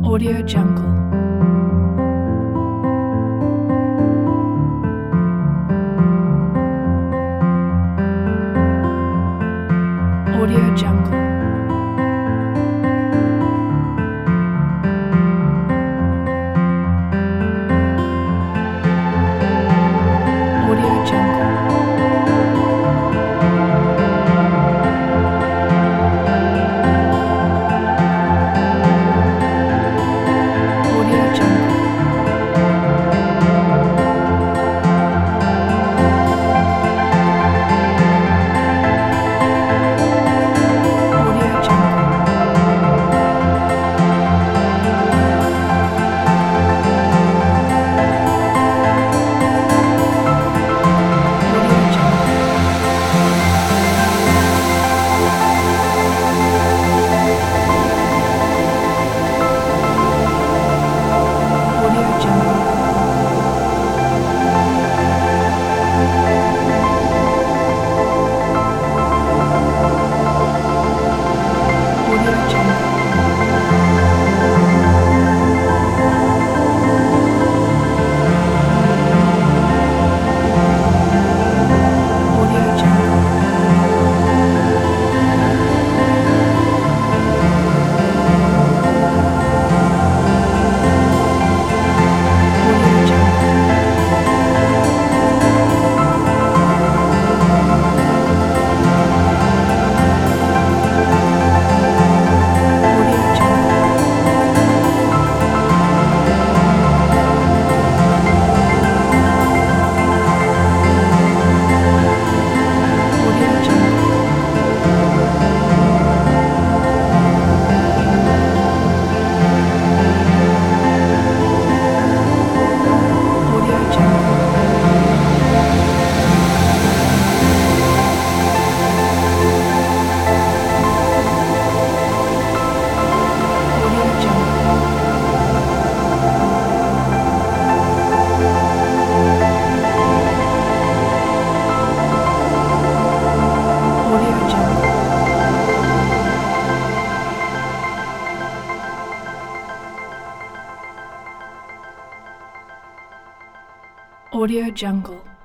Audio Jungle. Audio Jungle. Audio Jungle. Audio Jungle. Audio Jungle. Audio Jungle. Audio Jungle. Audio Jungle. Audio Jungle. Audio Jungle. Audio Jungle. Audio Jungle. Audio Jungle. Audio Jungle. Audio Jungle. Audio Jungle.